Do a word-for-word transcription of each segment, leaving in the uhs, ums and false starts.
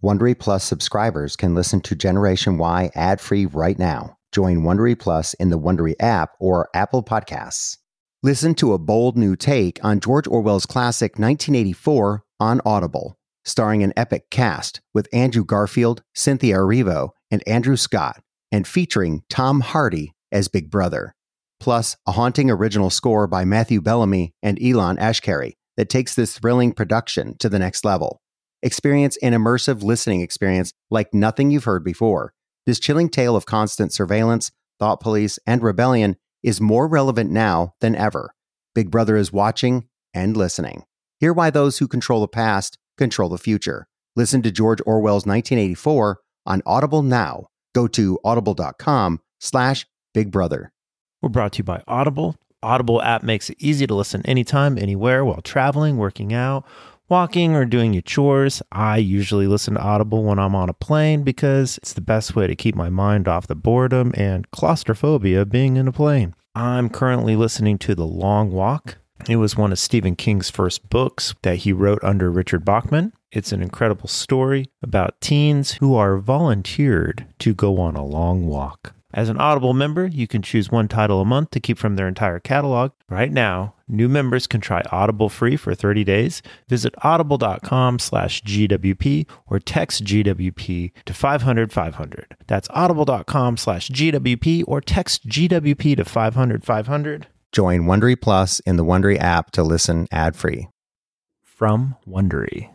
Wondery Plus subscribers can listen to Generation Y ad-free right now. Join Wondery Plus in the Wondery app or Apple Podcasts. Listen to a bold new take on George Orwell's classic nineteen eighty-four on Audible, starring an epic cast with Andrew Garfield, Cynthia Erivo, and Andrew Scott, and featuring Tom Hardy as Big Brother. Plus, a haunting original score by Matthew Bellamy and Elon Ashkari that takes this thrilling production to the next level. Experience an immersive listening experience like nothing you've heard before. This chilling tale of constant surveillance, thought police, and rebellion is more relevant now than ever. Big Brother is watching and listening. Hear why those who control the past control the future. Listen to George Orwell's nineteen eighty-four on Audible now. Go to audible.com slash Big Brother. We're brought to you by Audible. Audible app makes it easy to listen anytime, anywhere, while traveling, working out, walking, or doing your chores. I usually listen to Audible when I'm on a plane because it's the best way to keep my mind off the boredom and claustrophobia being in a plane. I'm currently listening to The Long Walk. It was one of Stephen King's first books that he wrote under Richard Bachman. It's an incredible story about teens who are volunteered to go on a long walk. As an Audible member, you can choose one title a month to keep from their entire catalog. Right now, new members can try Audible free for thirty days. Visit audible.com slash GWP or text G W P to five hundred five hundred. That's audible.com slash GWP or text G W P to five hundred five hundred. Join Wondery Plus in the Wondery app to listen ad-free. From Wondery.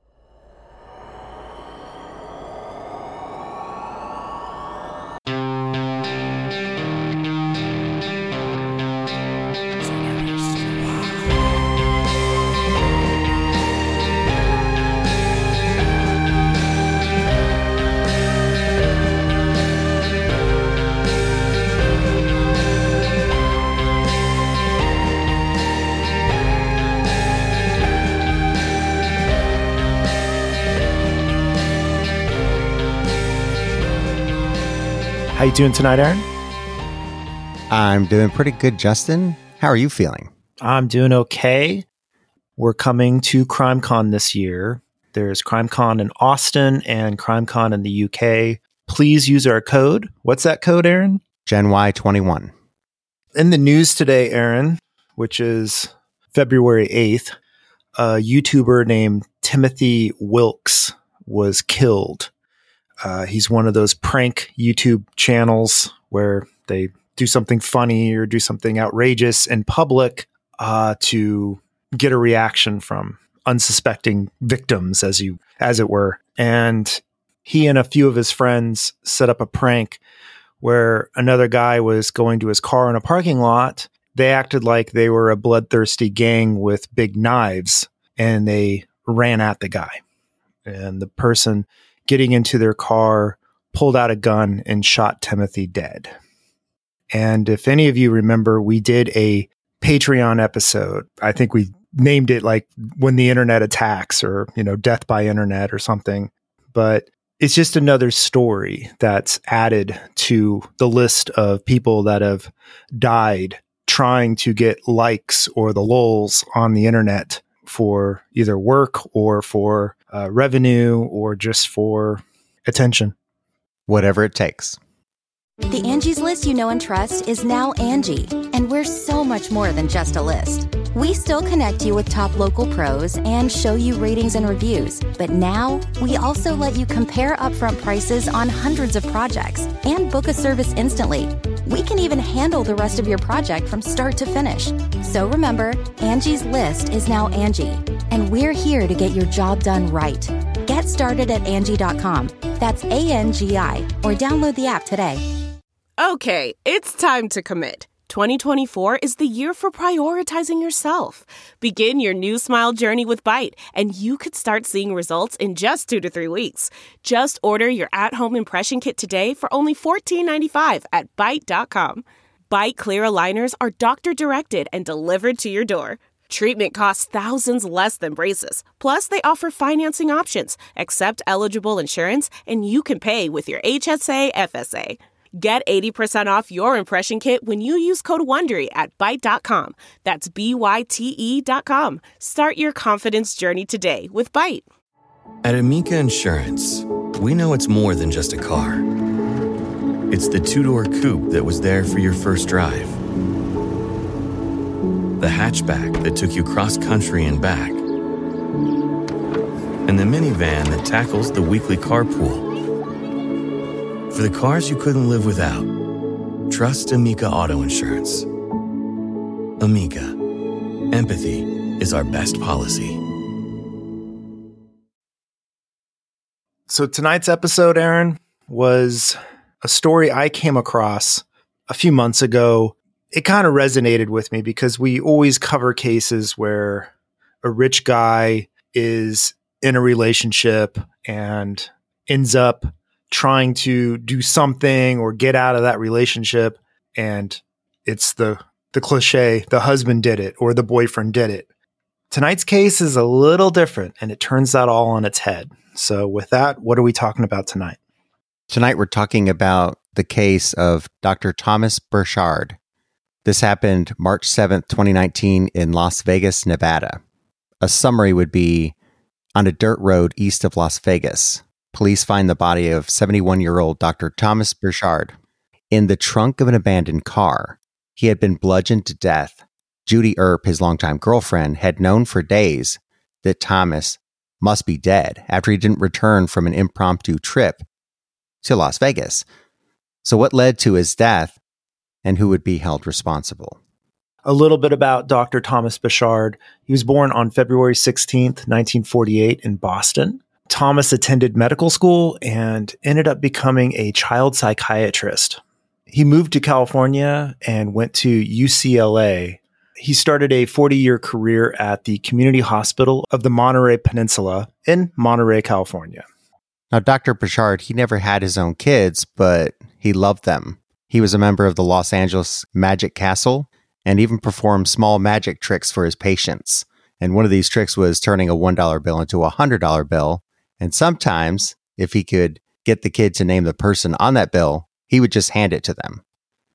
How you doing tonight, Aaron? I'm doing pretty good, Justin. How are you feeling? I'm doing okay. We're coming to CrimeCon this year. There's CrimeCon in Austin and CrimeCon in the U K. Please use our code. What's that code, Aaron? Gen Y twenty-one. In the news today, Aaron, which is February eighth, a YouTuber named Timothy Wilkes was killed. Uh, he's one of those prank YouTube channels where they do something funny or do something outrageous in public uh, to get a reaction from unsuspecting victims, as you as it were. And he and a few of his friends set up a prank where another guy was going to his car in a parking lot. They acted like they were a bloodthirsty gang with big knives, and they ran at the guy. And the person getting into their car pulled out a gun and shot Timothy dead. And if any of you remember, we did a Patreon episode. I think we named it like When the Internet Attacks, or, you know, Death by Internet or something. But it's just another story that's added to the list of people that have died trying to get likes or the lols on the internet for either work or for uh, revenue or just for attention. Whatever it takes. The Angie's List you know and trust is now Angie, and we're so much more than just a list. We still connect you with top local pros and show you ratings and reviews, but now we also let you compare upfront prices on hundreds of projects and book a service instantly. We can even handle the rest of your project from start to finish. So remember, Angie's List is now Angie, and we're here to get your job done right. Get started at Angie dot com. That's A N G I, or download the app today. Okay, it's time to commit. twenty twenty-four is the year for prioritizing yourself. Begin your new smile journey with Byte, and you could start seeing results in just two to three weeks. Just order your at-home impression kit today for only fourteen ninety-five at Byte dot com. Byte Clear aligners are doctor-directed and delivered to your door. Treatment costs thousands less than braces. Plus, they offer financing options, accept eligible insurance, and you can pay with your H S A F S A. Get eighty percent off your impression kit when you use code WONDERY at Byte dot com. That's B Y T E dot com. Start your confidence journey today with Byte. At Amica Insurance, we know it's more than just a car. It's the two-door coupe that was there for your first drive, the hatchback that took you cross-country and back, and the minivan that tackles the weekly carpool. For the cars you couldn't live without, trust Amica Auto Insurance. Amica. Empathy is our best policy. So tonight's episode, Aaron, was a story I came across a few months ago. It kind of resonated with me because we always cover cases where a rich guy is in a relationship and ends up trying to do something or get out of that relationship. And it's the, the cliche, the husband did it or the boyfriend did it. Tonight's case is a little different and it turns that all on its head. So with that, what are we talking about tonight? Tonight, we're talking about the case of Doctor Thomas Burchard. This happened March seventh, twenty nineteen in Las Vegas, Nevada. A summary would be, on a dirt road east of Las Vegas, police find the body of seventy-one-year-old Doctor Thomas Burchard in the trunk of an abandoned car. He had been bludgeoned to death. Judy Earp, his longtime girlfriend, had known for days that Thomas must be dead after he didn't return from an impromptu trip to Las Vegas. So what led to his death and who would be held responsible? A little bit about Doctor Thomas Burchard. He was born on February sixteenth, nineteen forty-eight in Boston. Thomas attended medical school and ended up becoming a child psychiatrist. He moved to California and went to U C L A. He started a forty-year career at the Community Hospital of the Monterey Peninsula in Monterey, California. Now, Doctor Burchard, he never had his own kids, but he loved them. He was a member of the Los Angeles Magic Castle and even performed small magic tricks for his patients. And one of these tricks was turning a one dollar bill into a one hundred dollar bill. And sometimes, if he could get the kid to name the person on that bill, he would just hand it to them.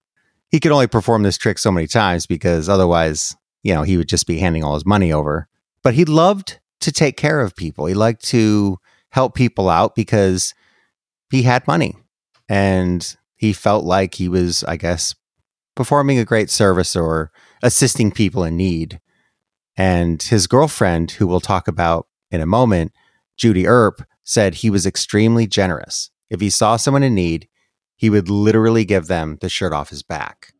He could only perform this trick so many times because otherwise, you know, he would just be handing all his money over. But he loved to take care of people. He liked to help people out because he had money and he felt like he was, I guess, performing a great service or assisting people in need. And his girlfriend, who we'll talk about in a moment, Judy Earp, said he was extremely generous. If he saw someone in need, he would literally give them the shirt off his back.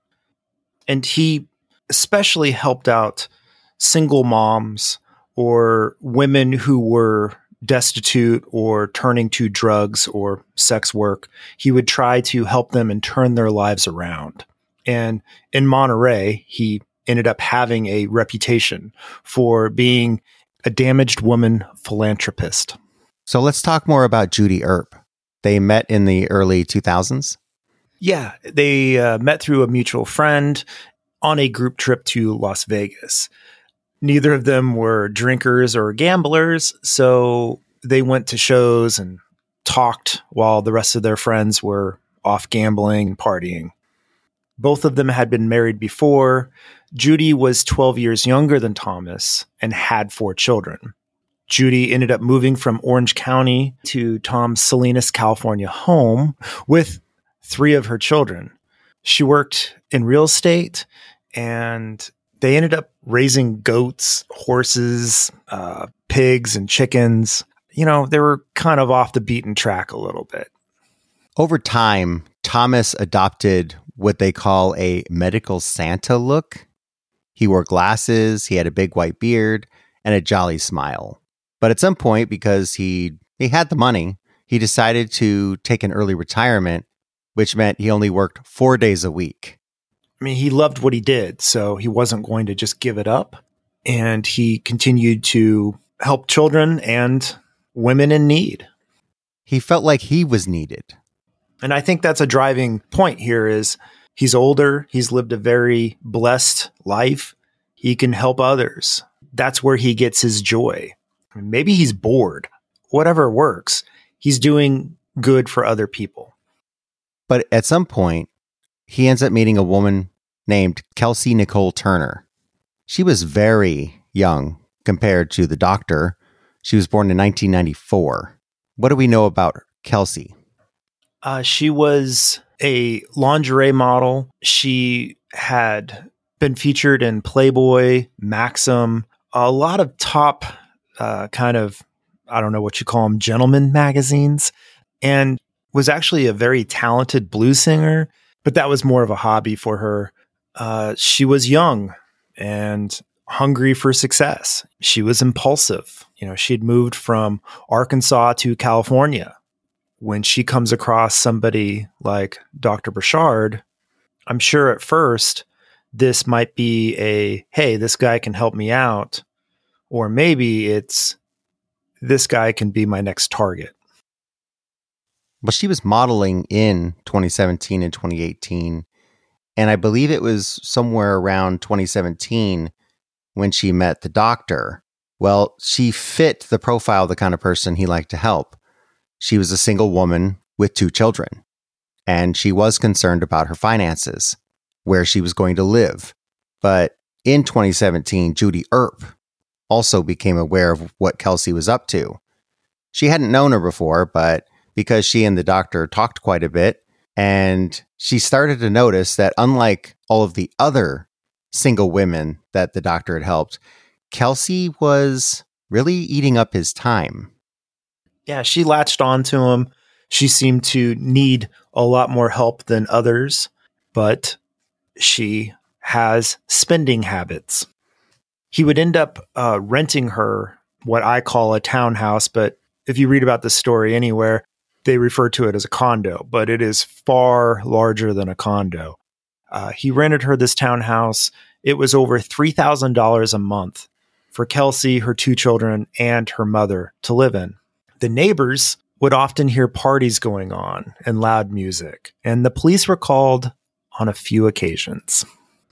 And he especially helped out single moms or women who were destitute or turning to drugs or sex work. He would try to help them and turn their lives around. And in Monterey, he ended up having a reputation for being a damaged woman philanthropist. So let's talk more about Judy Earp. They met in the early two thousands? Yeah, they uh, met through a mutual friend on a group trip to Las Vegas. Neither of them were drinkers or gamblers, so they went to shows and talked while the rest of their friends were off gambling and partying. Both of them had been married before. Judy was twelve years younger than Thomas and had four children. Judy ended up moving from Orange County to Tom's Salinas, California home with three of her children. She worked in real estate and they ended up raising goats, horses, uh, pigs, and chickens. You know, they were kind of off the beaten track a little bit. Over time, Thomas adopted what they call a medical Santa look. He wore glasses, he had a big white beard, and a jolly smile. But at some point, because he he had the money, he decided to take an early retirement, which meant he only worked four days a week. I mean, he loved what he did, so he wasn't going to just give it up. And he continued to help children and women in need. He felt like he was needed. And I think that's a driving point here is he's older. He's lived a very blessed life. He can help others. That's where he gets his joy. Maybe he's bored. Whatever works. He's doing good for other people. But at some point, he ends up meeting a woman named Kelsey Nicole Turner. She was very young compared to the doctor. She was born in nineteen ninety-four. What do we know about Kelsey? Uh, she was a lingerie model. She had been featured in Playboy, Maxim, a lot of top uh, kind of, I don't know what you call them, gentleman magazines, and was actually a very talented blues singer, but that was more of a hobby for her. Uh, she was young and hungry for success. She was impulsive. You know, she had moved from Arkansas to California. When she comes across somebody like Doctor Burchard, I'm sure at first this might be a, hey, this guy can help me out. Or maybe it's, this guy can be my next target. Well, she was modeling in twenty seventeen and twenty eighteen. And I believe it was somewhere around twenty seventeen when she met the doctor. Well, she fit the profile of the kind of person he liked to help. She was a single woman with two children, and she was concerned about her finances, where she was going to live. But in twenty seventeen, Judy Earp also became aware of what Kelsey was up to. She hadn't known her before, but because she and the doctor talked quite a bit, and she started to notice that unlike all of the other single women that the doctor had helped, Kelsey was really eating up his time. Yeah, she latched on to him. She seemed to need a lot more help than others, but she has spending habits. He would end up uh, renting her what I call a townhouse, but if you read about the story anywhere, they refer to it as a condo, but it is far larger than a condo. Uh, he rented her this townhouse. It was over three thousand dollars a month for Kelsey, her two children, and her mother to live in. The neighbors would often hear parties going on and loud music, and the police were called on a few occasions.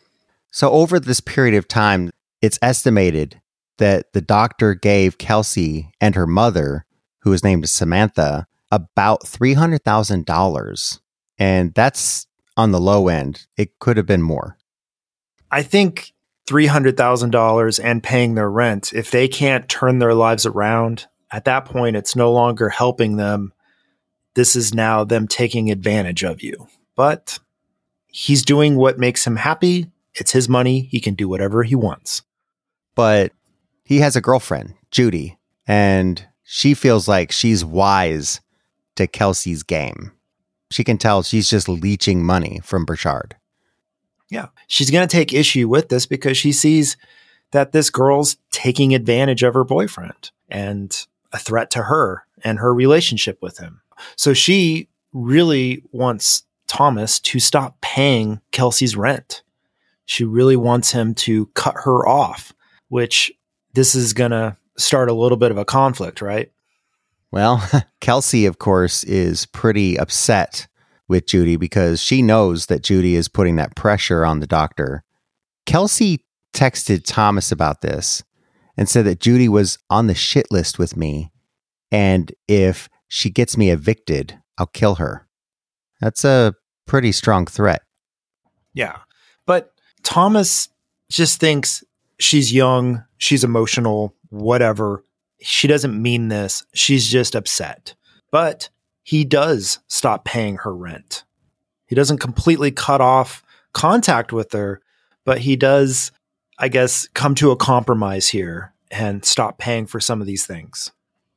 So over this period of time, it's estimated that the doctor gave Kelsey and her mother, who was named Samantha, about three hundred thousand dollars. And that's on the low end. It could have been more. I think three hundred thousand dollars and paying their rent, if they can't turn their lives around, at that point, it's no longer helping them. This is now them taking advantage of you. But he's doing what makes him happy. It's his money. He can do whatever he wants. But he has a girlfriend, Judy, and she feels like she's wise to Kelsey's game. She can tell she's just leeching money from Burchard. Yeah, she's going to take issue with this because she sees that this girl's taking advantage of her boyfriend and a threat to her and her relationship with him. So she really wants Thomas to stop paying Kelsey's rent. She really wants him to cut her off, which this is going to start a little bit of a conflict, right? Well, Kelsey, of course, is pretty upset with Judy because she knows that Judy is putting that pressure on the doctor. Kelsey texted Thomas about this and said that Judy was on the shit list with me, and if she gets me evicted, I'll kill her. That's a pretty strong threat. Yeah, but Thomas just thinks she's young, she's emotional, whatever. She doesn't mean this. She's just upset. But he does stop paying her rent. He doesn't completely cut off contact with her, but he does, I guess, come to a compromise here and stop paying for some of these things.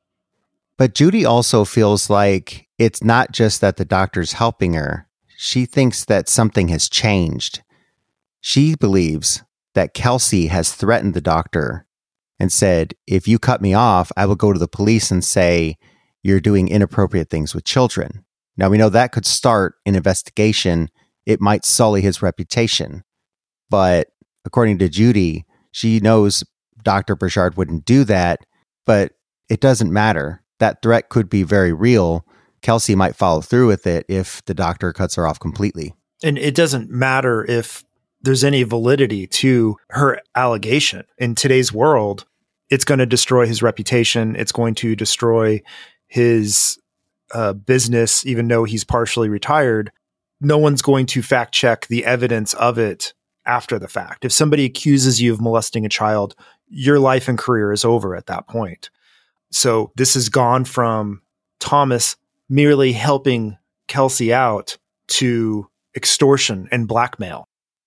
But Judy also feels like it's not just that the doctor's helping her. She thinks that something has changed. She believes that Kelsey has threatened the doctor and said, if you cut me off, I will go to the police and say you're doing inappropriate things with children. Now, we know that could start an investigation. It might sully his reputation. But according to Judy, she knows Doctor Burchard wouldn't do that, but it doesn't matter. That threat could be very real. Kelsey might follow through with it if the doctor cuts her off completely. And it doesn't matter if there's any validity to her allegation. In today's world, it's going to destroy his reputation. It's going to destroy his uh, business, even though he's partially retired. No one's going to fact check the evidence of it after the fact. If somebody accuses you of molesting a child, your life and career is over at that point. So this has gone from Thomas merely helping Kelsey out to extortion and blackmail.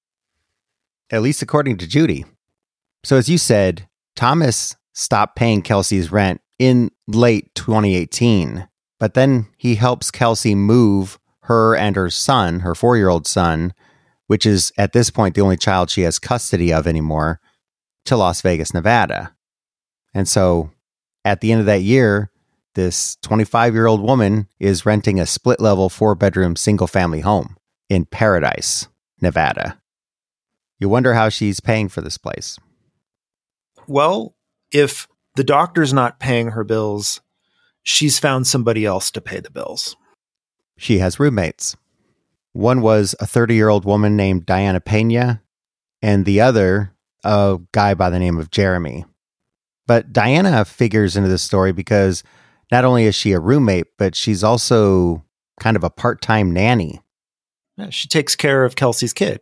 At least according to Judy. So as you said, Thomas stopped paying Kelsey's rent in late twenty eighteen, but then he helps Kelsey move her and her son, her four-year-old son, which is at this point the only child she has custody of anymore, to Las Vegas, Nevada. And so at the end of that year, this twenty-five-year-old woman is renting a split-level, four-bedroom, single-family home in Paradise, Nevada. You wonder how she's paying for this place. Well, if the doctor's not paying her bills, she's found somebody else to pay the bills. She has roommates. One was a thirty-year-old woman named Diana Pena, and the other, a guy by the name of Jeremy. But Diana figures into this story because not only is she a roommate, but she's also kind of a part-time nanny. Yeah, she takes care of Kelsey's kid.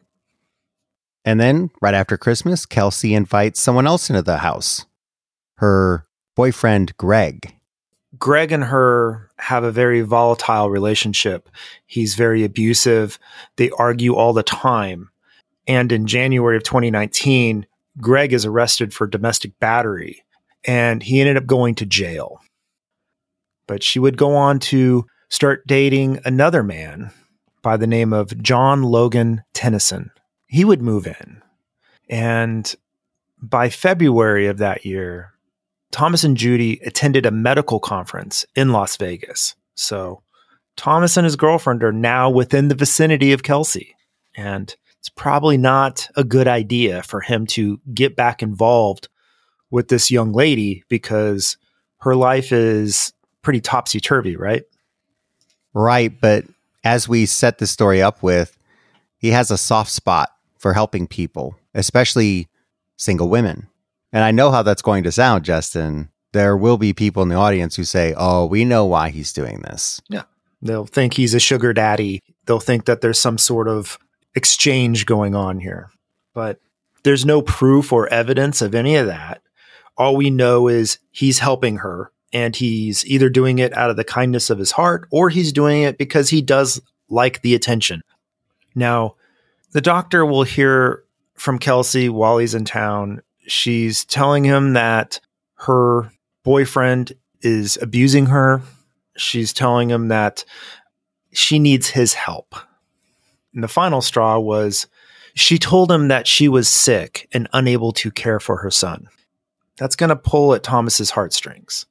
And then, right after Christmas, Kelsey invites someone else into the house. Her boyfriend, Greg. Greg and her have a very volatile relationship. He's very abusive. They argue all the time. And in January of twenty nineteen, Greg is arrested for domestic battery, and he ended up going to jail. But she would go on to start dating another man by the name of John Logan Tennyson. He would move in. And by February of that year, Thomas and Judy attended a medical conference in Las Vegas. So Thomas and his girlfriend are now within the vicinity of Kelsey. And it's probably not a good idea for him to get back involved with this young lady because her life is pretty topsy-turvy, right? Right, but as we set the story up with, he has a soft spot for helping people, especially single women. And I know how that's going to sound, Justin. There will be people in the audience who say, oh, we know why he's doing this. Yeah. They'll think he's a sugar daddy. They'll think that there's some sort of exchange going on here. But there's no proof or evidence of any of that. All we know is he's helping her, and he's either doing it out of the kindness of his heart or he's doing it because he does like the attention. Now, the doctor will hear from Kelsey while he's in town. She's telling him that her boyfriend is abusing her. She's telling him that she needs his help. And the final straw was she told him that she was sick and unable to care for her son. That's going to pull at Thomas's heartstrings.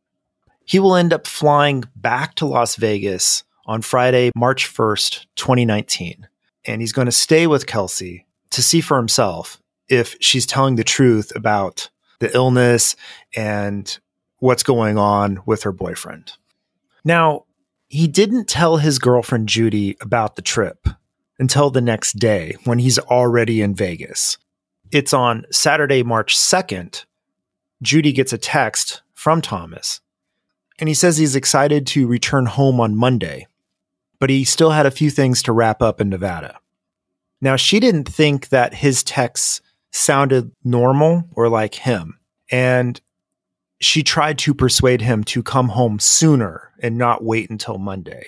He will end up flying back to Las Vegas on Friday, March first, twenty nineteen. And he's going to stay with Kelsey to see for himself if she's telling the truth about the illness and what's going on with her boyfriend. Now, he didn't tell his girlfriend Judy about the trip until the next day when he's already in Vegas. It's on Saturday, March second. Judy gets a text from Thomas, and he says he's excited to return home on Monday, but he still had a few things to wrap up in Nevada. Now, she didn't think that his texts sounded normal or like him, and she tried to persuade him to come home sooner and not wait until Monday.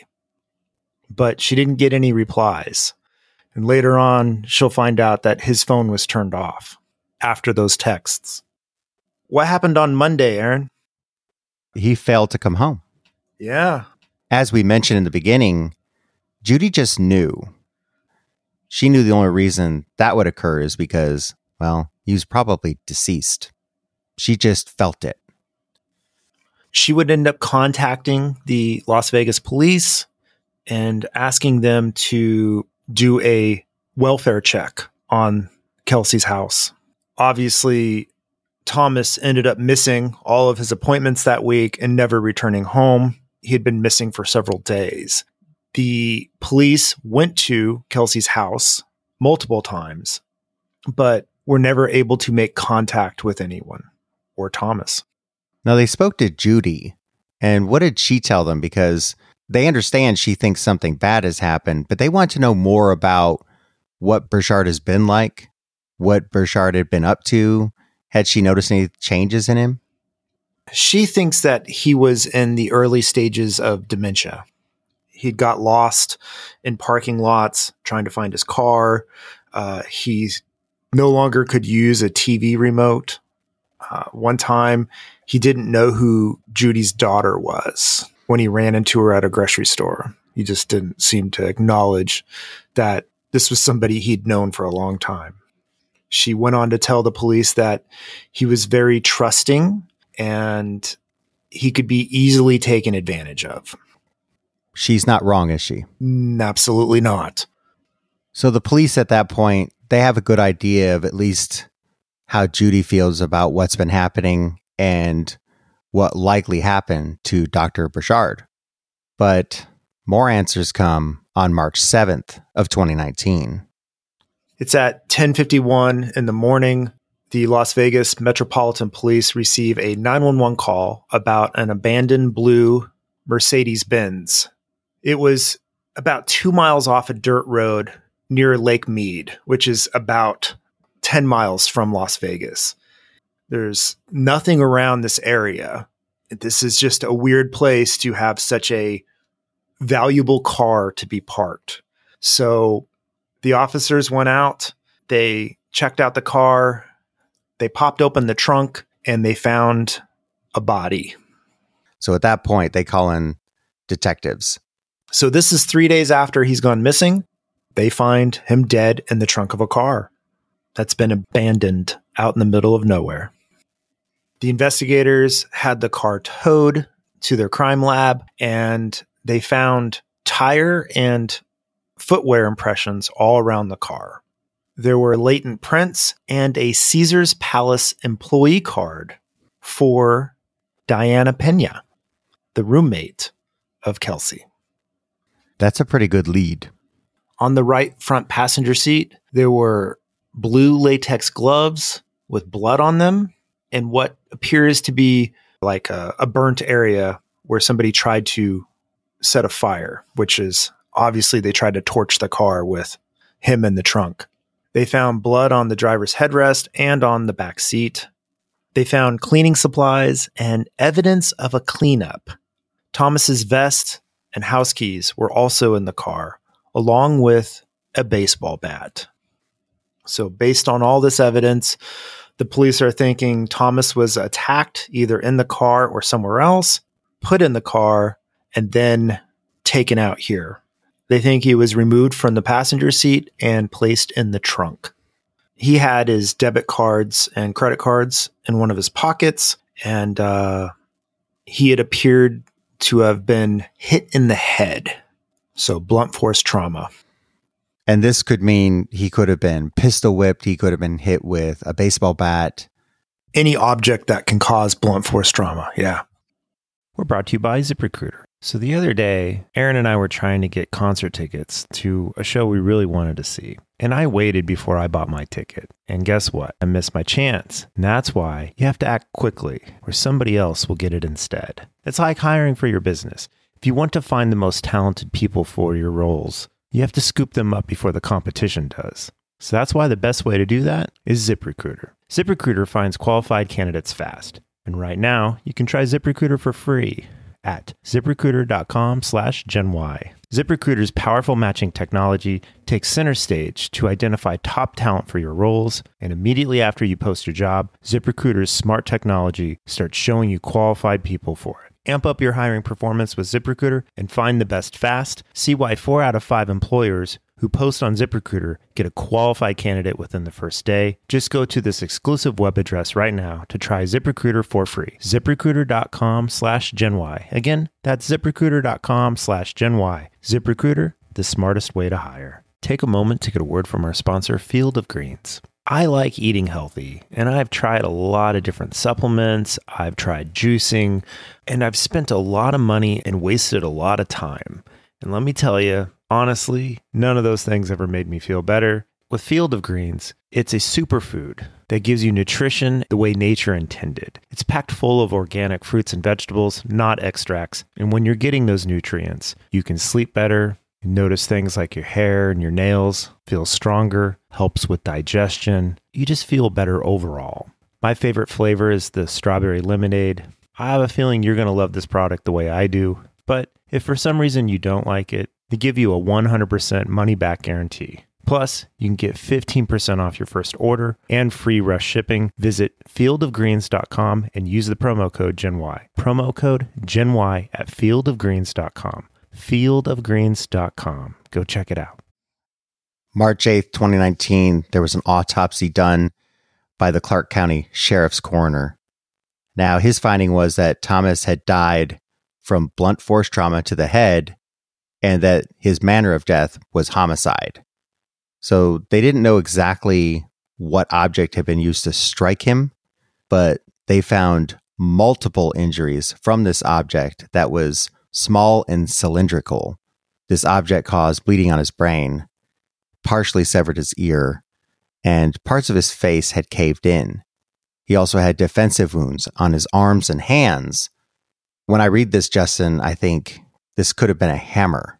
But she didn't get any replies. And later on, she'll find out that his phone was turned off after those texts. What happened on Monday, Aaron? He failed to come home. Yeah. As we mentioned in the beginning, Judy just knew. She knew the only reason that would occur is because, well, he was probably deceased. She just felt it. She would end up contacting the Las Vegas police and asking them to do a welfare check on Kelsey's house. Obviously, Thomas ended up missing all of his appointments that week and never returning home. He had been missing for several days. The police went to Kelsey's house multiple times, but were never able to make contact with anyone or Thomas. Now, they spoke to Judy, and what did she tell them? Because they understand she thinks something bad has happened, but they want to know more about what Burchard has been like, what Burchard had been up to. Had she noticed any changes in him? She thinks that he was in the early stages of dementia. He got lost in parking lots trying to find his car. Uh, he no longer could use a T V remote. Uh, one time, he didn't know who Judy's daughter was when he ran into her at a grocery store. He just didn't seem to acknowledge that this was somebody he'd known for a long time. She went on to tell the police that he was very trusting and he could be easily taken advantage of. She's not wrong, is she? Mm, absolutely not. So the police at that point, they have a good idea of at least how Judy feels about what's been happening and what likely happened to Doctor Burchard. But more answers come on March seventh of twenty nineteen. It's at ten fifty-one in the morning. The Las Vegas Metropolitan Police receive a nine one one call about an abandoned blue Mercedes-Benz. It was about two miles off a dirt road near Lake Mead, which is about ten miles from Las Vegas. There's nothing around this area. This is just a weird place to have such a valuable car to be parked. So the officers went out, they checked out the car, they popped open the trunk, and they found a body. So at that point, they call in detectives. So this is three days after he's gone missing. They find him dead in the trunk of a car that's been abandoned out in the middle of nowhere. The investigators had the car towed to their crime lab, and they found tire and footwear impressions all around the car. There were latent prints and a Caesars Palace employee card for Diana Pena, the roommate of Kelsey. That's a pretty good lead. On the right front passenger seat, there were blue latex gloves with blood on them and what appears to be like a, a burnt area where somebody tried to set a fire, which is obviously they tried to torch the car with him in the trunk. They found blood on the driver's headrest and on the back seat. They found cleaning supplies and evidence of a cleanup. Thomas's vest and house keys were also in the car, along with a baseball bat. So based on all this evidence, the police are thinking Thomas was attacked either in the car or somewhere else, put in the car, and then taken out here. They think he was removed from the passenger seat and placed in the trunk. He had his debit cards and credit cards in one of his pockets, and uh, he had appeared to have been hit in the head. So blunt force trauma. And this could mean he could have been pistol whipped. He could have been hit with a baseball bat. Any object that can cause blunt force trauma. Yeah. We're brought to you by ZipRecruiter. So the other day, Aaron and I were trying to get concert tickets to a show we really wanted to see. And I waited before I bought my ticket. And guess what? I missed my chance. And that's why you have to act quickly, or somebody else will get it instead. It's like hiring for your business. If you want to find the most talented people for your roles, you have to scoop them up before the competition does. So that's why the best way to do that is ZipRecruiter. ZipRecruiter finds qualified candidates fast. And right now, you can try ZipRecruiter for free at ZipRecruiter.com slash GenY. ZipRecruiter's powerful matching technology takes center stage to identify top talent for your roles, and immediately after you post your job, ZipRecruiter's smart technology starts showing you qualified people for it. Amp up your hiring performance with ZipRecruiter and find the best fast. See why four out of five employers who post on ZipRecruiter get a qualified candidate within the first day. Just go to this exclusive web address right now to try ZipRecruiter for free. ZipRecruiter.com slash GenY. Again, that's ZipRecruiter.com slash GenY. ZipRecruiter, the smartest way to hire. Take a moment to get a word from our sponsor, Field of Greens. I like eating healthy, and I've tried a lot of different supplements. I've tried juicing, and I've spent a lot of money and wasted a lot of time. And let me tell you, honestly, none of those things ever made me feel better. With Field of Greens, it's a superfood that gives you nutrition the way nature intended. It's packed full of organic fruits and vegetables, not extracts. And when you're getting those nutrients, you can sleep better. Notice things like your hair and your nails feel stronger, helps with digestion. You just feel better overall. My favorite flavor is the strawberry lemonade. I have a feeling you're going to love this product the way I do. But if for some reason you don't like it, they give you a one hundred percent money-back guarantee. Plus, you can get fifteen percent off your first order and free rush shipping. Visit field of greens dot com and use the promo code GenY. Promo code GenY at field of greens dot com. field of greens dot com. Go check it out. March eighth, twenty nineteen, there was an autopsy done by the Clark County Sheriff's Coroner. Now, his finding was that Thomas had died from blunt force trauma to the head and that his manner of death was homicide. So they didn't know exactly what object had been used to strike him, but they found multiple injuries from this object that was small and cylindrical. This object caused bleeding on his brain, partially severed his ear, and parts of his face had caved in. He also had defensive wounds on his arms and hands. When I read this, Justin, I think this could have been a hammer.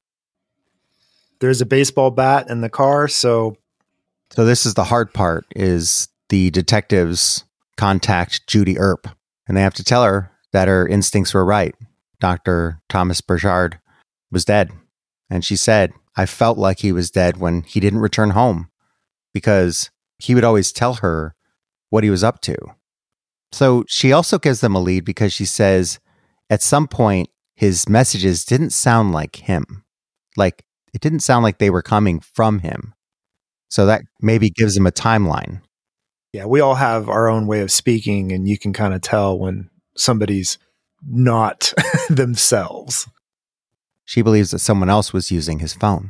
There's a baseball bat in the car, so... So this is the hard part, is the detectives contact Judy Earp, and they have to tell her that her instincts were right. Doctor Thomas Burchard was dead. And she said, I felt like he was dead when he didn't return home, because he would always tell her what he was up to. So she also gives them a lead because she says, at some point, his messages didn't sound like him. Like, it didn't sound like they were coming from him. So that maybe gives him a timeline. Yeah, we all have our own way of speaking, and you can kind of tell when somebody's not themselves. She believes that someone else was using his phone.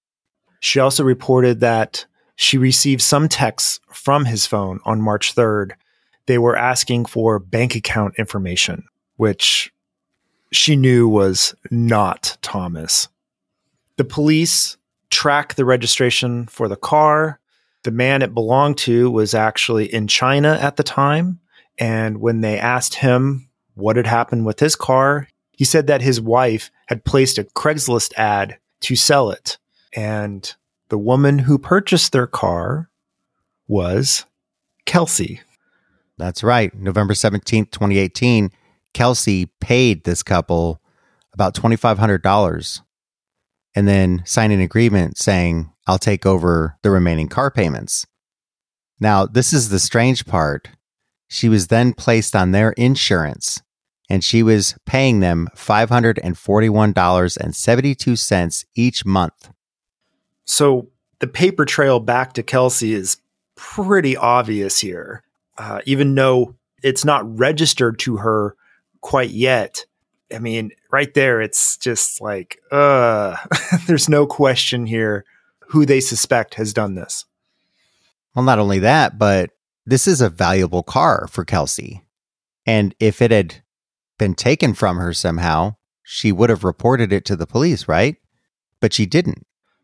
She also reported that she received some texts from his phone on March third. They were asking for bank account information, which she knew was not Thomas. The police tracked the registration for the car. The man it belonged to was actually in China at the time. And when they asked him what had happened with his car, he said that his wife had placed a Craigslist ad to sell it. And the woman who purchased their car was Kelsey. That's right. November seventeenth, twenty eighteen, Kelsey paid this couple about twenty-five hundred dollars and then signed an agreement saying, I'll take over the remaining car payments. Now, this is the strange part. She was then placed on their insurance, and she was paying them five hundred forty-one dollars and seventy-two cents each month. So the paper trail back to Kelsey is pretty obvious here. Uh, even though it's not registered to her quite yet. I mean, right there, it's just like, uh, there's no question here who they suspect has done this. Well, not only that, but this is a valuable car for Kelsey. And if it had been taken from her somehow, she would have reported it to the police, right? But she didn't.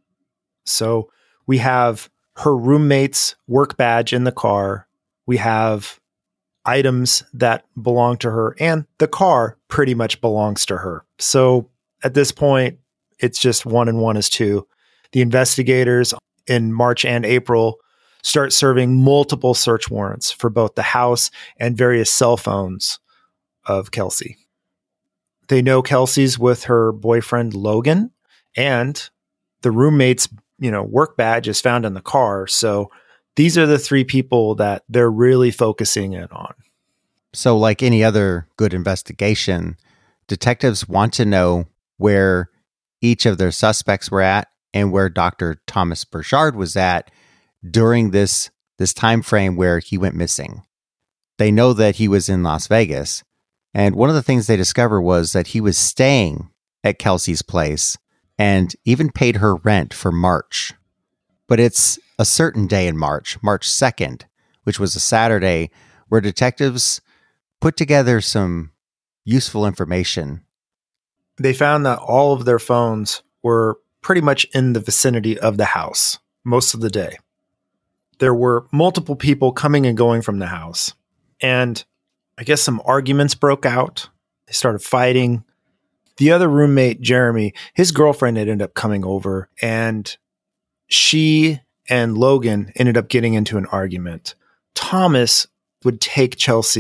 So we have her roommate's work badge in the car. We have items that belong to her, and the car pretty much belongs to her. So at this point, it's just one and one is two. The investigators in March and April start serving multiple search warrants for both the house and various cell phones of Kelsey. They know Kelsey's with her boyfriend, Logan, and the roommate's, you know, work badge is found in the car. So these are the three people that they're really focusing in on. So like any other good investigation, detectives want to know where each of their suspects were at and where Doctor Thomas Burchard was at during this, this time frame where he went missing. They know that he was in Las Vegas. And one of the things they discovered was that he was staying at Kelsey's place and even paid her rent for March. But it's a certain day in March, March second, which was a Saturday, where detectives put together some useful information. They found that all of their phones were pretty much in the vicinity of the house most of the day. There were multiple people coming and going from the house. And I guess some arguments broke out. They started fighting. The other roommate, Jeremy, his girlfriend had ended up coming over, and she and Logan ended up getting into an argument. Thomas would take Chelsea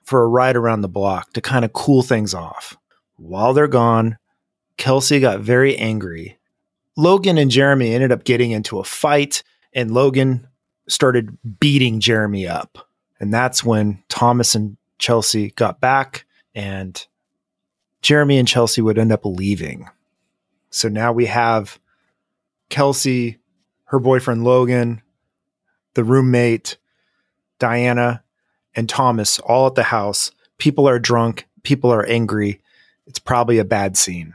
for a ride around the block to kind of cool things off. While they're gone, Kelsey got very angry. Logan and Jeremy ended up getting into a fight, and Logan started beating Jeremy up. And that's when Thomas and Chelsea got back, and Jeremy and Chelsea would end up leaving. So now we have Kelsey, her boyfriend Logan, the roommate, Diana, and Thomas all at the house. People are drunk. People are angry. It's probably a bad scene.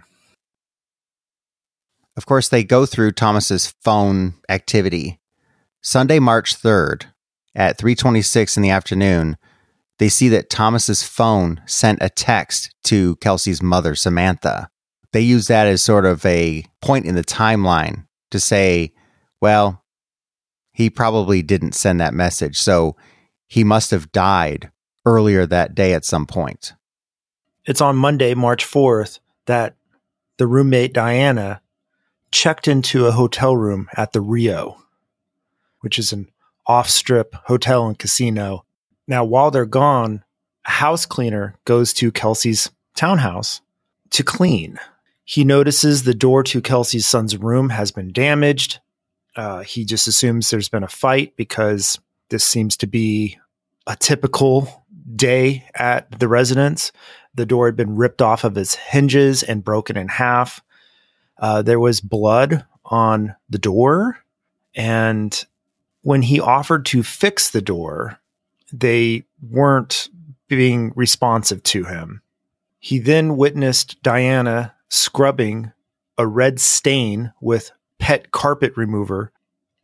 Of course, they go through Thomas's phone activity. Sunday, March third, at three twenty-six in the afternoon, they see that Thomas's phone sent a text to Kelsey's mother, Samantha. They use that as sort of a point in the timeline to say, well, he probably didn't send that message, so he must have died earlier that day at some point. It's on Monday, March fourth, that the roommate, Diana, checked into a hotel room at the Rio, which is an off-strip hotel and casino. Now, while they're gone, a house cleaner goes to Kelsey's townhouse to clean. He notices the door to Kelsey's son's room has been damaged. Uh, he just assumes there's been a fight because this seems to be a typical day at the residence. The door had been ripped off of its hinges and broken in half. Uh, there was blood on the door. And when he offered to fix the door, they weren't being responsive to him. He then witnessed Diana scrubbing a red stain with pet carpet remover.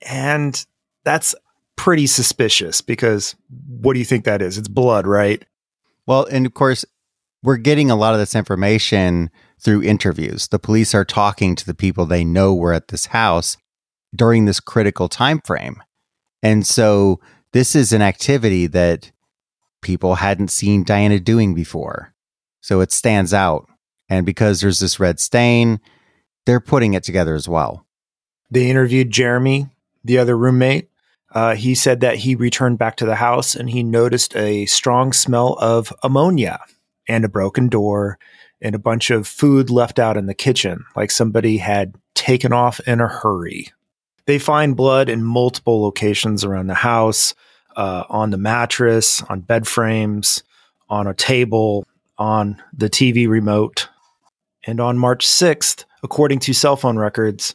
And that's pretty suspicious because what do you think that is? It's blood, right? Well, and of course, we're getting a lot of this information through interviews. The police are talking to the people they know were at this house during this critical time frame. And so this is an activity that people hadn't seen Diana doing before. So it stands out. And because there's this red stain, they're putting it together as well. They interviewed Jeremy, the other roommate. Uh, he said that he returned back to the house and he noticed a strong smell of ammonia and a broken door and a bunch of food left out in the kitchen, like somebody had taken off in a hurry. They find blood in multiple locations around the house, uh, on the mattress, on bed frames, on a table, on the T V remote. And on March sixth, according to cell phone records,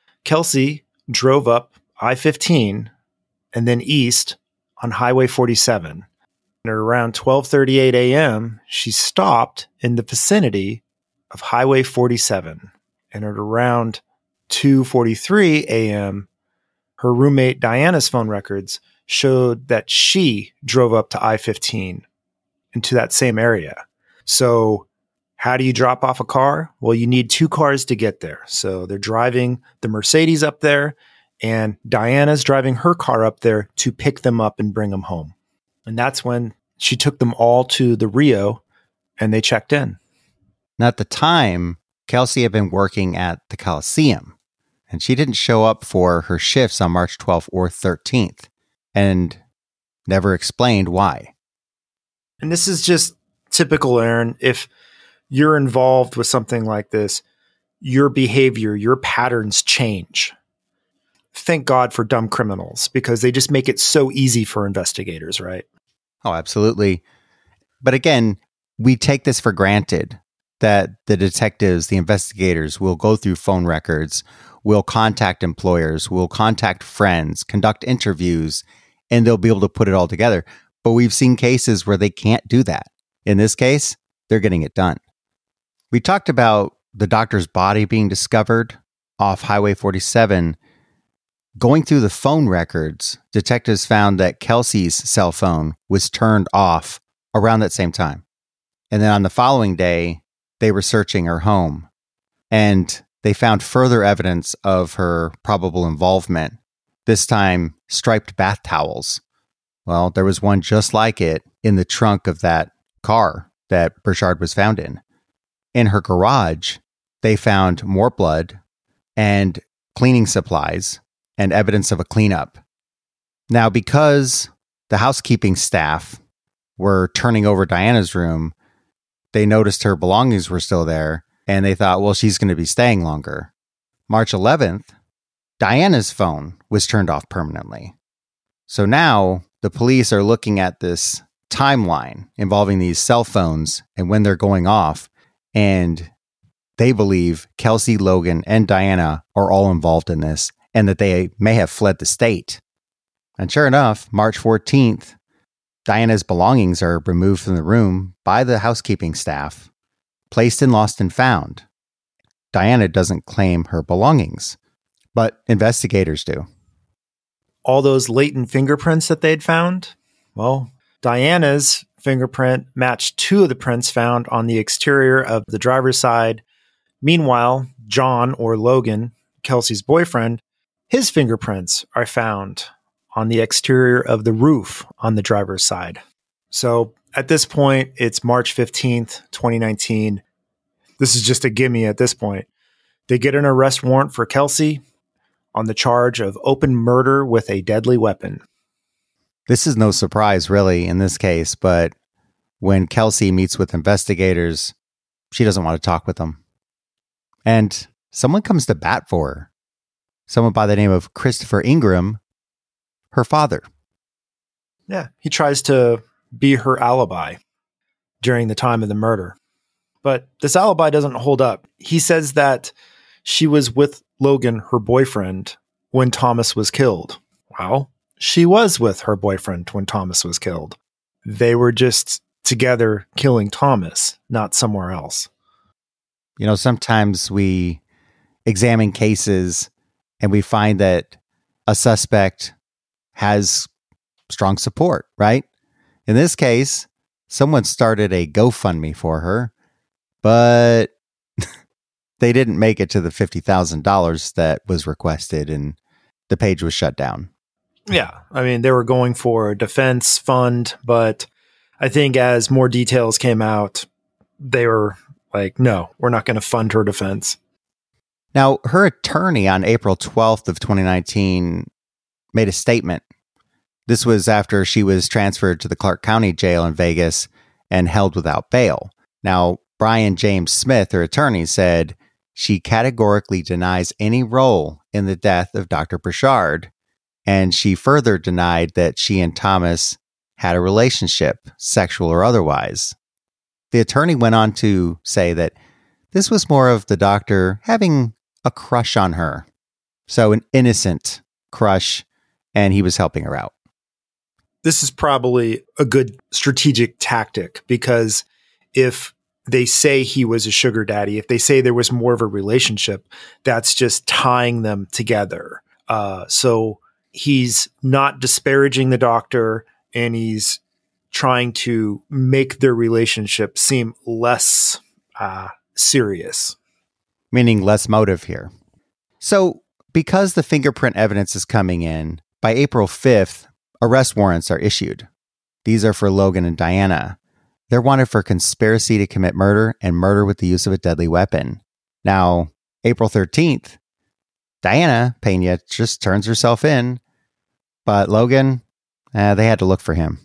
Kelsey drove up I fifteen and then east on Highway forty-seven. And at around twelve thirty-eight a.m., she stopped in the vicinity of Highway forty-seven. And at around two forty-three a.m., her roommate Diana's phone records showed that she drove up to I fifteen into that same area. So how do you drop off a car? Well, you need two cars to get there. So they're driving the Mercedes up there, and Diana's driving her car up there to pick them up and bring them home. And that's when she took them all to the Rio and they checked in. Now, at the time, Kelsey had been working at the Coliseum, and she didn't show up for her shifts on March twelfth or thirteenth and never explained why. And this is just typical, Aaron. If you're involved with something like this, your behavior, your patterns change. Thank God for dumb criminals, because they just make it so easy for investigators, right? Oh, absolutely. But again, we take this for granted that the detectives, the investigators will go through phone records, will contact employers, will contact friends, conduct interviews, and they'll be able to put it all together. But we've seen cases where they can't do that. In this case, they're getting it done. We talked about the doctor's body being discovered off Highway forty-seven. Going through the phone records, detectives found that Kelsey's cell phone was turned off around that same time. And then on the following day, they were searching her home, and they found further evidence of her probable involvement, this time striped bath towels. Well, there was one just like it in the trunk of that car that Burchard was found in. In her garage, they found more blood and cleaning supplies and evidence of a cleanup. Now, because the housekeeping staff were turning over Diana's room, they noticed her belongings were still there, and they thought, well, she's going to be staying longer. March eleventh, Diana's phone was turned off permanently. So now the police are looking at this timeline involving these cell phones and when they're going off, and they believe Kelsey, Logan, and Diana are all involved in this and that they may have fled the state. And sure enough, March fourteenth, Diana's belongings are removed from the room by the housekeeping staff, placed in Lost and Found. Diana doesn't claim her belongings, but investigators do. All those latent fingerprints that they'd found, well, Diana's fingerprint matched two of the prints found on the exterior of the driver's side. Meanwhile, John, or Logan, Kelsey's boyfriend, his fingerprints are found on the exterior of the roof on the driver's side. So at this point, it's March fifteenth, twenty nineteen. This is just a gimme at this point. They get an arrest warrant for Kelsey on the charge of open murder with a deadly weapon. This is no surprise, really, in this case, but when Kelsey meets with investigators, she doesn't want to talk with them. And someone comes to bat for her. Someone by the name of Christopher Ingram, her father. Yeah, he tries to be her alibi during the time of the murder. But this alibi doesn't hold up. He says that she was with Logan, her boyfriend, when Thomas was killed. Well, she was with her boyfriend when Thomas was killed. They were just together killing Thomas, not somewhere else. You know, sometimes we examine cases and we find that a suspect has strong support, right? In this case, someone started a GoFundMe for her, but they didn't make it to the fifty thousand dollars that was requested, and the page was shut down. Yeah, I mean, they were going for a defense fund, but I think as more details came out, they were like, no, we're not going to fund her defense. Now, her attorney on April twelfth of twenty nineteen made a statement. This was after she was transferred to the Clark County Jail in Vegas and held without bail. Now, Brian James Smith, her attorney, said she categorically denies any role in the death of Doctor Burchard, and she further denied that she and Thomas had a relationship, sexual or otherwise. The attorney went on to say that this was more of the doctor having a crush on her. So an innocent crush, and he was helping her out. This is probably a good strategic tactic, because if they say he was a sugar daddy, if they say there was more of a relationship, that's just tying them together. Uh, so he's not disparaging the doctor, and he's trying to make their relationship seem less uh, serious. Meaning less motive here. So because the fingerprint evidence is coming in, by April fifth, arrest warrants are issued. These are for Logan and Diana. They're wanted for conspiracy to commit murder and murder with the use of a deadly weapon. Now, April thirteenth, Diana Pena just turns herself in, but Logan, eh, they had to look for him.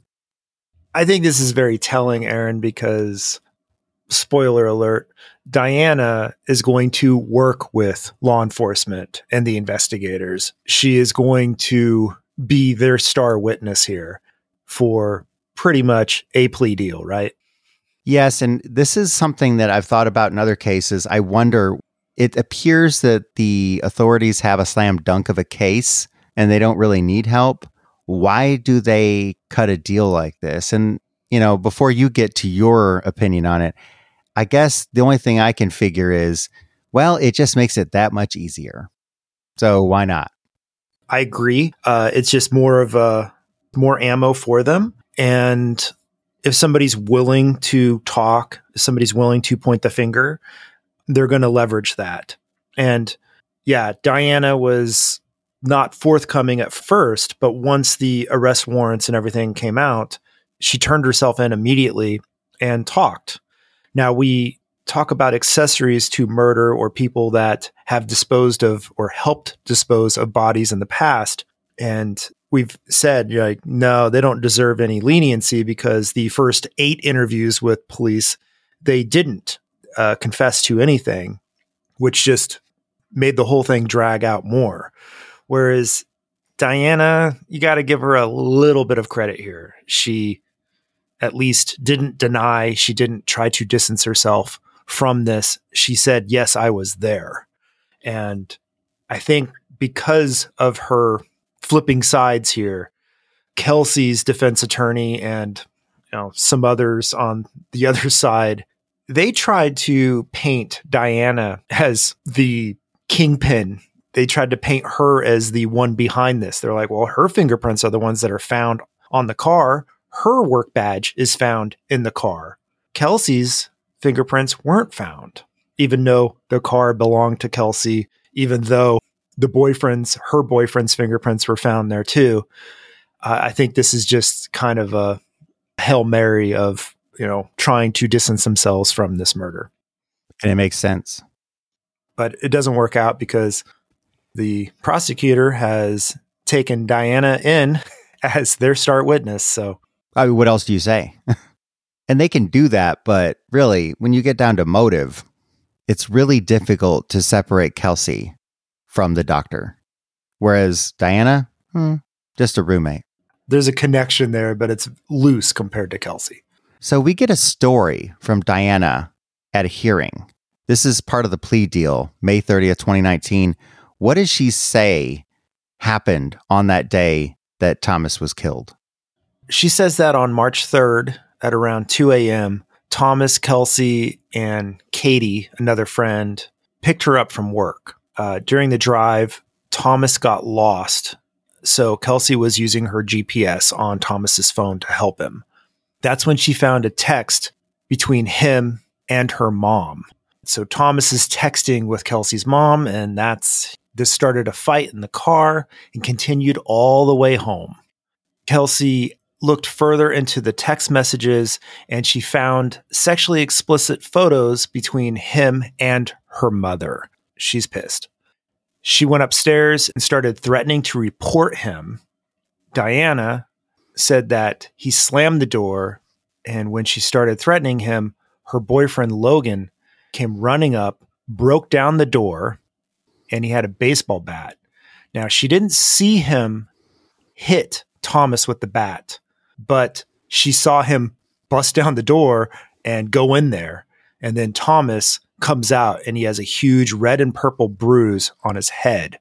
I think this is very telling, Aaron, because, spoiler alert, Diana is going to work with law enforcement and the investigators. She is going to be their star witness here for pretty much a plea deal, right? Yes, and this is something that I've thought about in other cases. I wonder, it appears that the authorities have a slam dunk of a case and they don't really need help. Why do they cut a deal like this? And, you know, before you get to your opinion on it, I guess the only thing I can figure is, well, it just makes it that much easier. So why not? I agree. Uh, it's just more of a more ammo for them. And if somebody's willing to talk, if somebody's willing to point the finger, they're going to leverage that. And yeah, Diana was not forthcoming at first, but once the arrest warrants and everything came out, she turned herself in immediately and talked. Now, we talk about accessories to murder or people that have disposed of or helped dispose of bodies in the past. And we've said, like, no, they don't deserve any leniency because the first eight interviews with police, they didn't uh, confess to anything, which just made the whole thing drag out more. Whereas Diana, you got to give her a little bit of credit here. She at least didn't deny. She didn't try to distance herself from this. She said, yes, I was there. And I think because of her flipping sides here, Kelsey's defense attorney and you know some others on the other side, they tried to paint Diana as the kingpin. They tried to paint her as the one behind this. They're like, well, her fingerprints are the ones that are found on the car. Her work badge is found in the car. Kelsey's fingerprints weren't found, even though the car belonged to Kelsey, even though the boyfriend's, her boyfriend's fingerprints were found there too. Uh, I think this is just kind of a Hail Mary of, you know, trying to distance themselves from this murder. And it makes sense. But it doesn't work out because the prosecutor has taken Diana in as their star witness. So, I mean, what else do you say? And they can do that, but really, when you get down to motive, it's really difficult to separate Kelsey from the doctor. Whereas Diana, hmm, just a roommate. There's a connection there, but it's loose compared to Kelsey. So we get a story from Diana at a hearing. This is part of the plea deal, May thirtieth, twenty nineteen. What does she say happened on that day that Thomas was killed? She says that on March third at around two a.m., Thomas, Kelsey, and Katie, another friend, picked her up from work. Uh, during the drive, Thomas got lost, so Kelsey was using her G P S on Thomas's phone to help him. That's when she found a text between him and her mom. So Thomas is texting with Kelsey's mom, and that's this started a fight in the car and continued all the way home. Kelsey looked further into the text messages, and she found sexually explicit photos between him and her mother. She's pissed. She went upstairs and started threatening to report him. Diana said that he slammed the door, and when she started threatening him, her boyfriend Logan came running up, broke down the door, and he had a baseball bat. Now, she didn't see him hit Thomas with the bat, but she saw him bust down the door and go in there. And then Thomas comes out and he has a huge red and purple bruise on his head.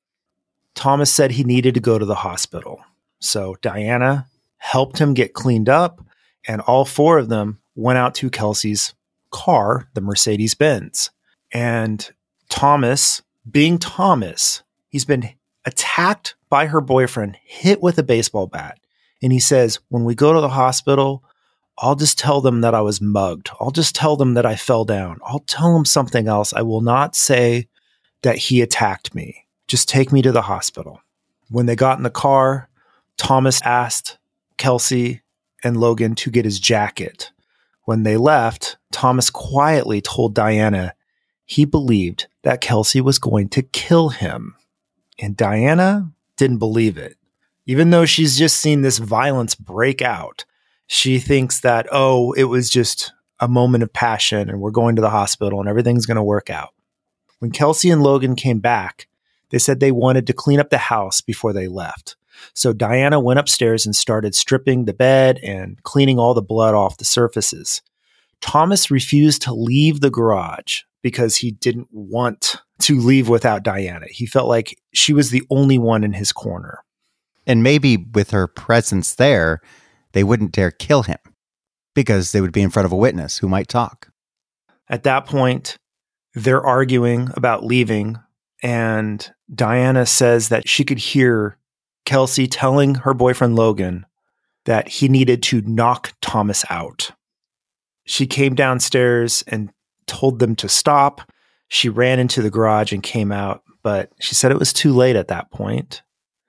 Thomas said he needed to go to the hospital. So Diana helped him get cleaned up, and all four of them went out to Kelsey's car, the Mercedes-Benz. And Thomas, being Thomas, he's been attacked by her boyfriend, hit with a baseball bat. And he says, when we go to the hospital, I'll just tell them that I was mugged. I'll just tell them that I fell down. I'll tell them something else. I will not say that he attacked me. Just take me to the hospital. When they got in the car, Thomas asked Kelsey and Logan to get his jacket. When they left, Thomas quietly told Diana he believed that Kelsey was going to kill him. And Diana didn't believe it. Even though she's just seen this violence break out, she thinks that, oh, it was just a moment of passion and we're going to the hospital and everything's going to work out. When Kelsey and Logan came back, they said they wanted to clean up the house before they left. So Diana went upstairs and started stripping the bed and cleaning all the blood off the surfaces. Thomas refused to leave the garage because he didn't want to leave without Diana. He felt like she was the only one in his corner. And maybe with her presence there, they wouldn't dare kill him because they would be in front of a witness who might talk. At that point, they're arguing about leaving, and Diana says that she could hear Kelsey telling her boyfriend Logan that he needed to knock Thomas out. She came downstairs and told them to stop. She ran into the garage and came out, but she said it was too late at that point.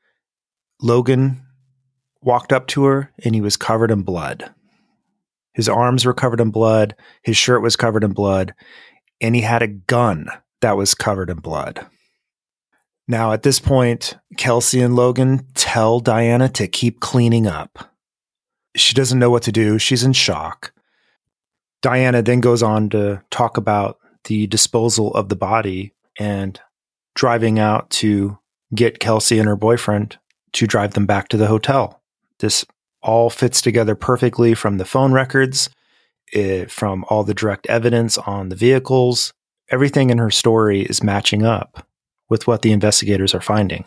Logan walked up to her and he was covered in blood. His arms were covered in blood. His shirt was covered in blood. And he had a gun that was covered in blood. Now, at this point, Kelsey and Logan tell Diana to keep cleaning up. She doesn't know what to do. She's in shock. Diana then goes on to talk about the disposal of the body and driving out to get Kelsey and her boyfriend to drive them back to the hotel. This all fits together perfectly from the phone records, it, from all the direct evidence on the vehicles. Everything in her story is matching up with what the investigators are finding.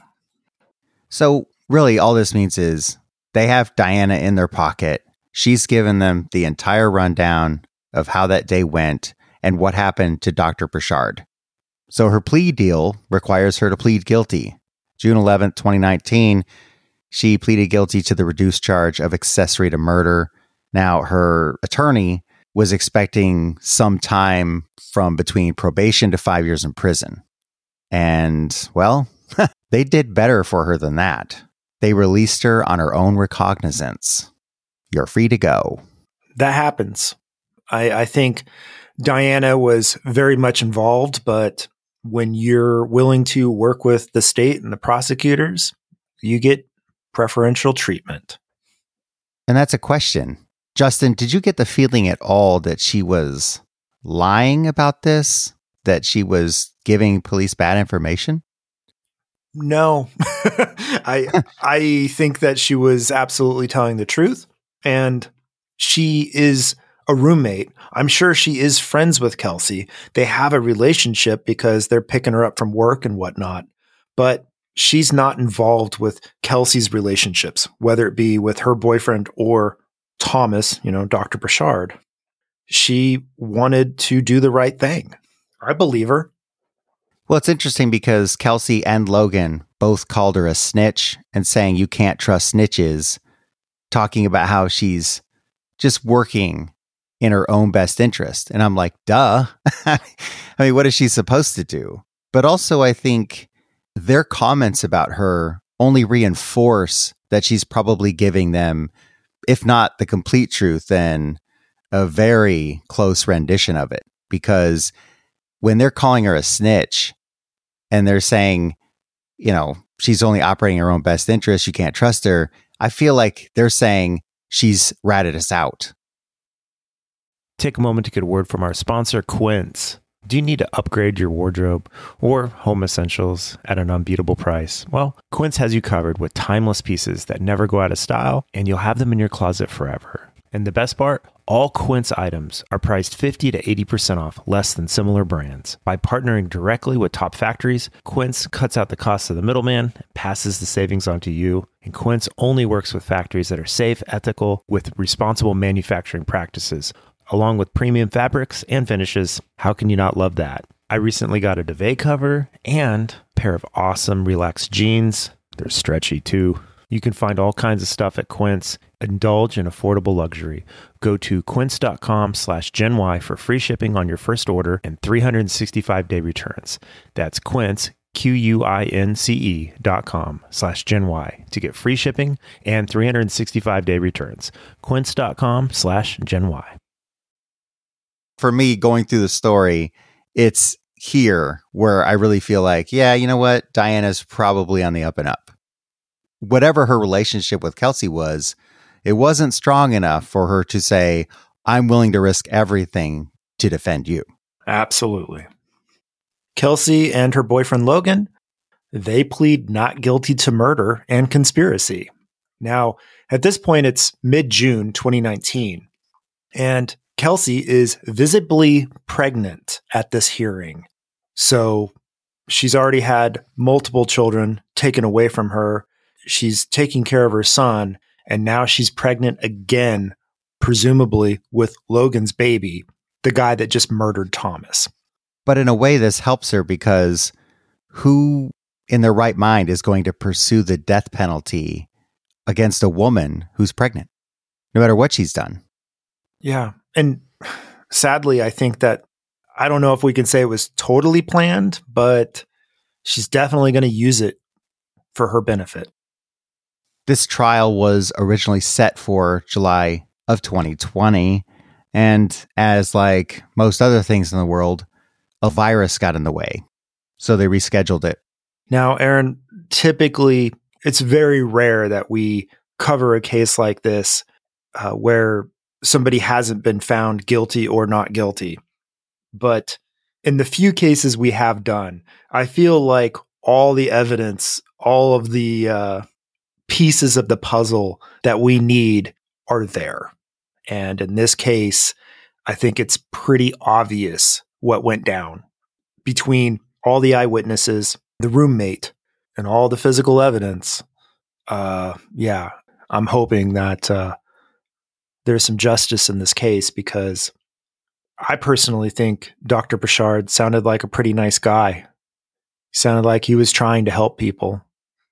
So really all this means is they have Diana in their pocket. She's given them the entire rundown of how that day went and what happened to Doctor Burchard. So her plea deal requires her to plead guilty. June eleventh, twenty nineteen, she pleaded guilty to the reduced charge of accessory to murder. Now, her attorney was expecting some time from between probation to five years in prison. And, well, they did better for her than that. They released her on her own recognizance. You're free to go. That happens. I, I think Diana was very much involved, but when you're willing to work with the state and the prosecutors, you get preferential treatment. And that's a question. Justin, did you get the feeling at all that she was lying about this? That she was giving police bad information? No. I I think that she was absolutely telling the truth. And she is a roommate. I'm sure she is friends with Kelsey. They have a relationship because they're picking her up from work and whatnot. But she's not involved with Kelsey's relationships, whether it be with her boyfriend or Thomas, you know, Doctor Burchard. She wanted to do the right thing. I believe her. Well, it's interesting because Kelsey and Logan both called her a snitch and saying you can't trust snitches, talking about how she's just working in her own best interest. And I'm like, duh. I mean, what is she supposed to do? But also, I think their comments about her only reinforce that she's probably giving them, if not the complete truth, then a very close rendition of it. Because when they're calling her a snitch and they're saying, you know, she's only operating her own best interest, you can't trust her, I feel like they're saying she's ratted us out. Take a moment to get a word from our sponsor, Quince. Do you need to upgrade your wardrobe or home essentials at an unbeatable price? Well, Quince has you covered with timeless pieces that never go out of style, and you'll have them in your closet forever. And the best part? All Quince items are priced fifty to eighty percent off less than similar brands. By partnering directly with top factories, Quince cuts out the cost of the middleman, passes the savings on to you, and Quince only works with factories that are safe, ethical, with responsible manufacturing practices, along with premium fabrics and finishes. How can you not love that? I recently got a duvet cover and a pair of awesome relaxed jeans. They're stretchy too. You can find all kinds of stuff at Quince. Indulge in affordable luxury. Go to quince.com slash Gen Y for free shipping on your first order and three hundred sixty-five day returns. That's Quince, Q U I N C E dot com slash Gen Y to get free shipping and three hundred sixty-five day returns. Quince.com slash Gen Y. For me, going through the story, it's here where I really feel like, yeah, you know what? Diana's probably on the up and up. Whatever her relationship with Kelsey was, it wasn't strong enough for her to say, I'm willing to risk everything to defend you. Absolutely. Kelsey and her boyfriend Logan, they plead not guilty to murder and conspiracy. Now, at this point, it's mid-June twenty nineteen, and Kelsey is visibly pregnant at this hearing. So she's already had multiple children taken away from her. She's taking care of her son, and now she's pregnant again, presumably with Logan's baby, the guy that just murdered Thomas. But in a way, this helps her because who in their right mind is going to pursue the death penalty against a woman who's pregnant, no matter what she's done? Yeah. And sadly, I think that, I don't know if we can say it was totally planned, but she's definitely going to use it for her benefit. This trial was originally set for July of twenty twenty. And as like most other things in the world, a virus got in the way. So they rescheduled it. Now, Aaron, typically it's very rare that we cover a case like this uh, where somebody hasn't been found guilty or not guilty. But in the few cases we have done, I feel like all the evidence, all of the uh, pieces of the puzzle that we need are there. And in this case, I think it's pretty obvious what went down between all the eyewitnesses, the roommate, and all the physical evidence. Uh, yeah, I'm hoping that uh, there's some justice in this case, because I personally think Doctor Burchard sounded like a pretty nice guy. He sounded like he was trying to help people,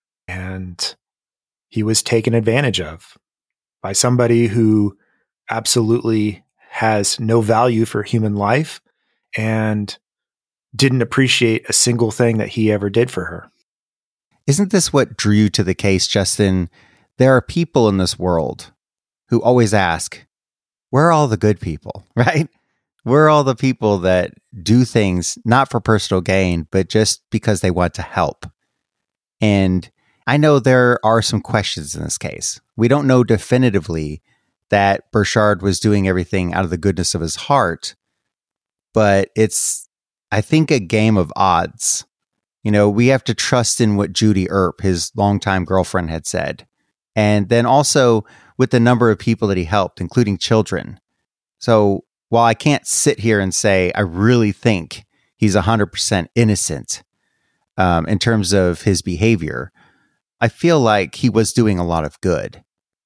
and he was taken advantage of by somebody who absolutely has no value for human life and didn't appreciate a single thing that he ever did for her. Isn't this what drew you to the case, Justin? There are people in this world who always ask, where are all the good people, right? Where are all the people that do things not for personal gain, but just because they want to help? And I know there are some questions in this case. We don't know definitively that Burchard was doing everything out of the goodness of his heart, but it's, I think, a game of odds. You know, we have to trust in what Judy Earp, his longtime girlfriend, had said. And then also with the number of people that he helped, including children. So while I can't sit here and say I really think he's one hundred percent innocent um, in terms of his behavior, I feel like he was doing a lot of good.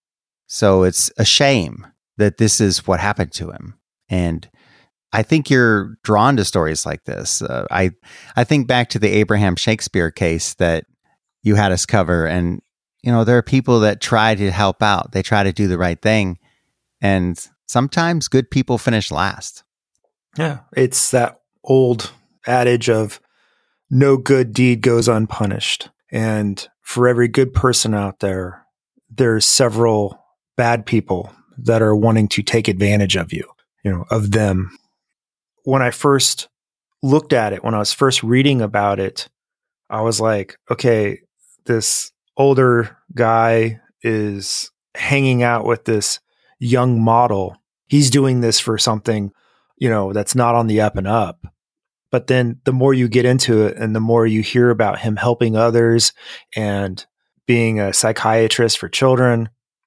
So it's a shame that this is what happened to him. And I think you're drawn to stories like this. Uh, I I think back to the Abraham Shakespeare case that you had us cover. And, you know, there are people that try to help out. They try to do the right thing. And sometimes good people finish last. Yeah, it's that old adage of no good deed goes unpunished. And for every good person out there, there's several bad people that are wanting to take advantage of you, you know, of them. When I first looked at it, when I was first reading about it, I was like, okay, this older guy is hanging out with this young model. He's doing this for something, you know, that's not on the up and up. But then the more you get into it and the more you hear about him helping others and being a psychiatrist for children,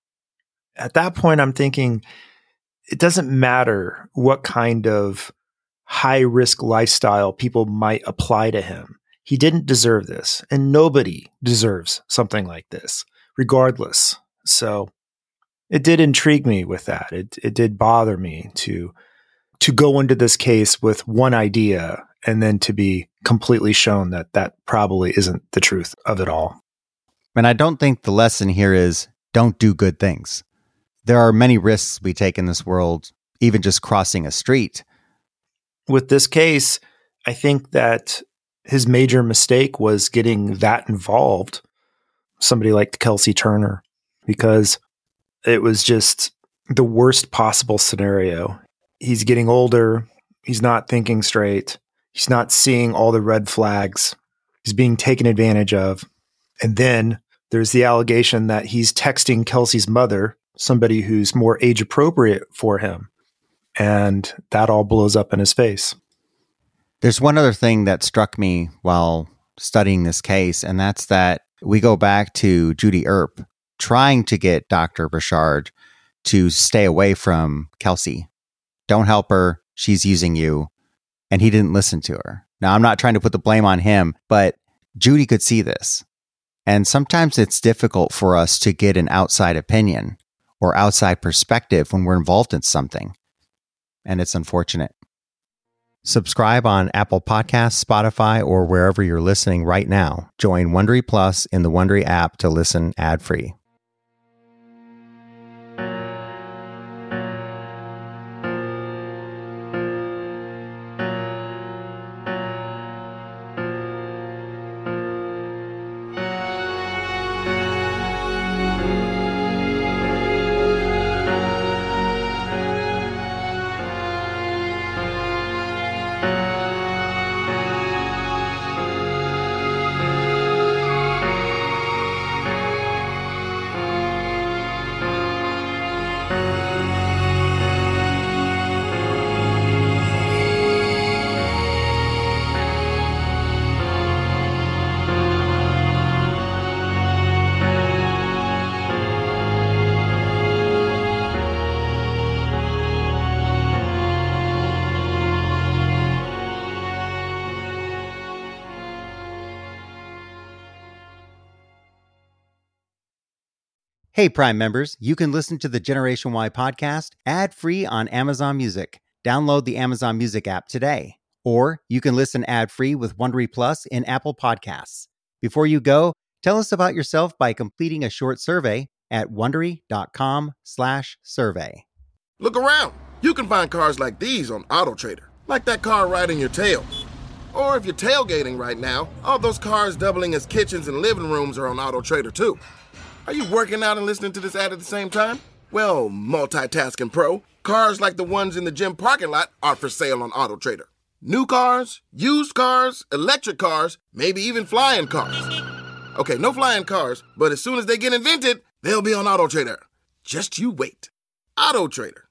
at that point, I'm thinking it doesn't matter what kind of high risk lifestyle people might apply to him. He didn't deserve this, and nobody deserves something like this, regardless. So it did intrigue me with that. It it did bother me to to go into this case with one idea and then to be completely shown that that probably isn't the truth of it all. And I don't think the lesson here is don't do good things. There are many risks we take in this world, even just crossing a street. With this case, I think that his major mistake was getting that involved, somebody like Kelsey Turner, because it was just the worst possible scenario. He's getting older. He's not thinking straight. He's not seeing all the red flags. He's being taken advantage of. And then there's the allegation that he's texting Kelsey's mother, somebody who's more age appropriate for him. And that all blows up in his face. There's one other thing that struck me while studying this case, and that's that we go back to Judy Earp trying to get Doctor Burchard to stay away from Kelsey. Don't help her. She's using you. And he didn't listen to her. Now, I'm not trying to put the blame on him, but Judy could see this. And sometimes it's difficult for us to get an outside opinion or outside perspective when we're involved in something. And it's unfortunate. Subscribe on Apple Podcasts, Spotify, or wherever you're listening right now. Join Wondery Plus in the Wondery app to listen ad-free. Hey, Prime members, you can listen to the Generation Y podcast ad-free on Amazon Music. Download the Amazon Music app today. Or you can listen ad-free with Wondery Plus in Apple Podcasts. Before you go, tell us about yourself by completing a short survey at Wondery.com slash survey. Look around. You can find cars like these on AutoTrader, like that car riding your tail. Or if you're tailgating right now, all those cars doubling as kitchens and living rooms are on AutoTrader too. Are you working out and listening to this ad at the same time? Well, multitasking pro, cars like the ones in the gym parking lot are for sale on AutoTrader. New cars, used cars, electric cars, maybe even flying cars. Okay, no flying cars, but as soon as they get invented, they'll be on AutoTrader. Just you wait. AutoTrader.